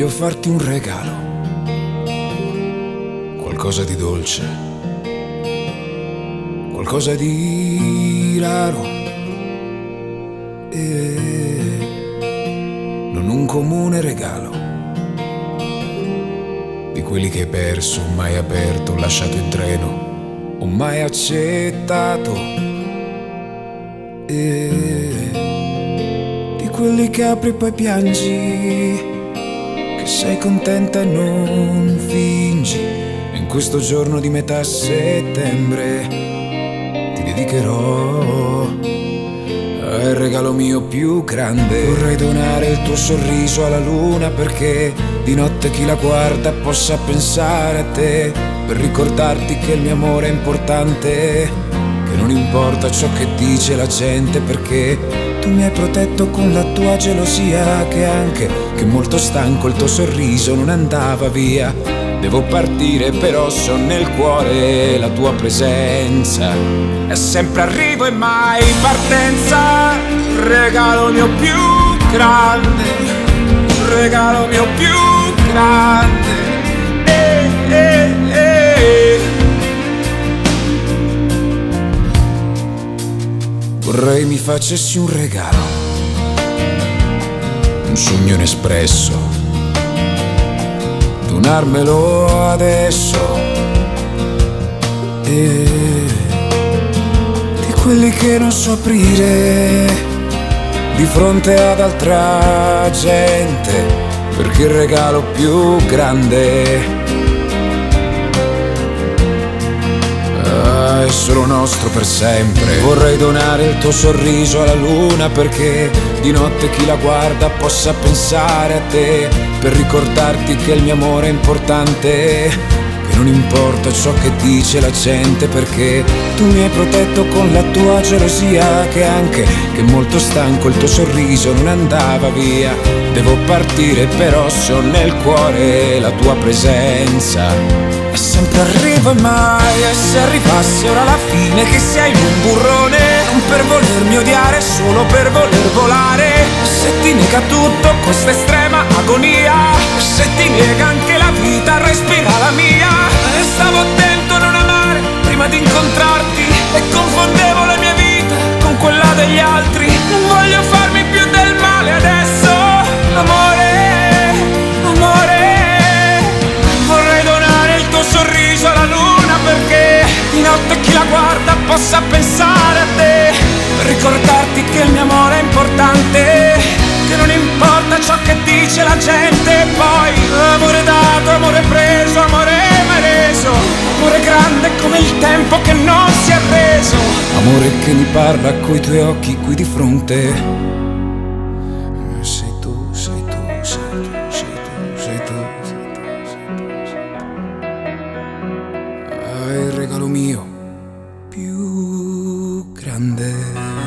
Voglio farti un regalo, qualcosa di dolce, qualcosa di raro, e non un comune regalo, di quelli che hai perso, mai aperto, lasciato in treno, o mai accettato, e di quelli che apri e poi piangi, che sei contenta e non fingi. E in questo giorno di metà settembre ti dedicherò al regalo mio più grande. Vorrei donare il tuo sorriso alla luna, perché di notte chi la guarda possa pensare a te, per ricordarti che il mio amore è importante, che non importa ciò che dice la gente, perché tu mi hai protetto con la tua gelosia, che anche che molto stanco il tuo sorriso non andava via. Devo partire però so nel cuore la tua presenza, è sempre arrivo e mai partenza. Regalo mio più grande, regalo mio più grande, Vorrei mi facessi un regalo, un sogno inespresso, donarmelo adesso, e di quelli che non so aprire di fronte ad altra gente, perché il regalo più grande è solo nostro per sempre. Vorrei donare il tuo sorriso alla luna, perché di notte chi la guarda possa pensare a te, per ricordarti che il mio amore è importante, che non importa ciò che dice la gente, perché tu mi hai protetto con la tua gelosia, che anche che molto stanco il tuo sorriso non andava via. Devo partire però so nel cuore la tua presenza, e sempre arrivo e mai. E se arrivasse ora la fine, che sei un burrone, non per volermi odiare, solo per voler volare. Se ti nega tutto questa estrema agonia, se ti nega anche la vita, respira la mia. E stavo attento a non amare prima di incontrarti, e confondevo la mia vita con quella degli altri. Non voglio farmi più del male adesso, amore, amore. Vorrei donare il tuo sorriso alla luna, perché di notte chi la guarda possa pensare a te, per ricordarti che il mio amore è importante, che non importa ciò che dice la gente. Poi amore dato, amore preso, amore mai reso, amore grande come il tempo che non si è reso, amore che mi parla coi tuoi occhi qui di fronte. Sei tu, sei tu, sei tu, sei tu, sei tu, sei tu, sei tu. Il regalo mio più grande.